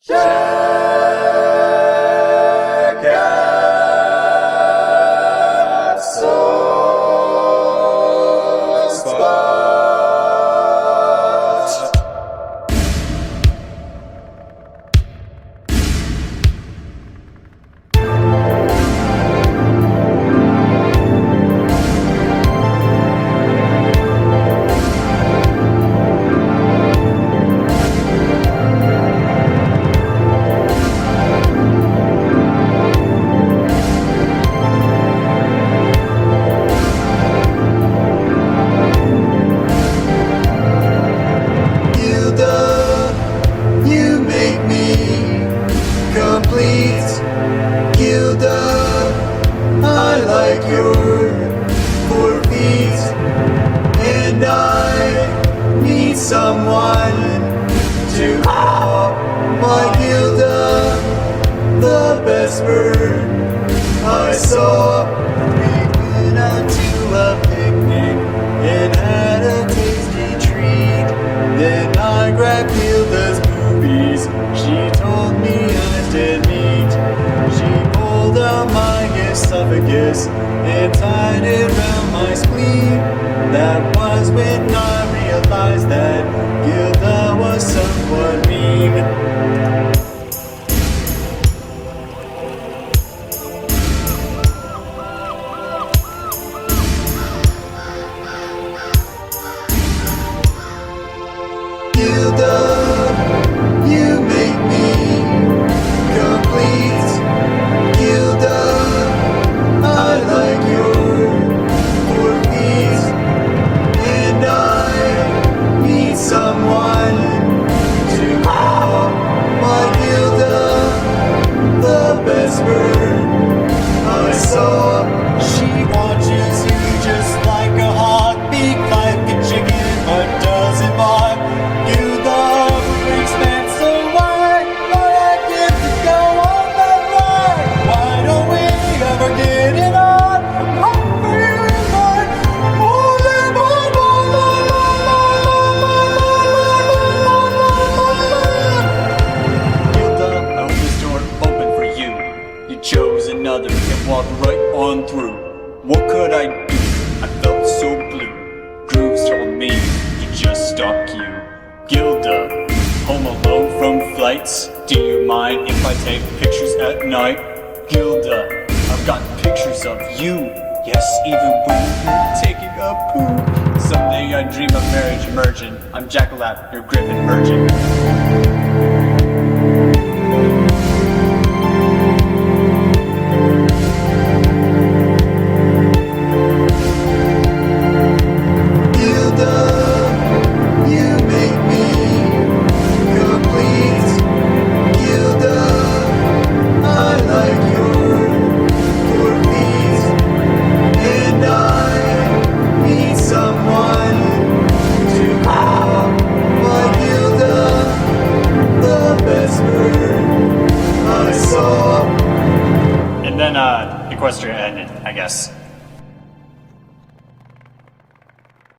Gilda, I like your 4 feet, and I need someone to call my Gilda, the best bird I saw. We went out to a picnic and had a tasty treat. Then I grabbed Gilda's boobies. She told me I did meat. She pulled out my esophagus and tied it round my spleen. That was when I realized that Gilda was somewhat mean. Gilda, you make me complete. Gilda, I like your 4 feet, and I need someone to call my Gilda, the best bird I saw. She watches you just like a hawk, beak like a chicken, but doesn't bark. Chose another and walked right on through. What could I do? I felt so blue. Grooves told me to just stalk you. Gilda, home alone from flights. Do you mind if I take pictures at night? Gilda, I've got pictures of you. Yes, even when you're taking a poo. Someday I dream of marriage emerging. I'm Jackalap, your griffin virgin. And then Equestria ended, I guess.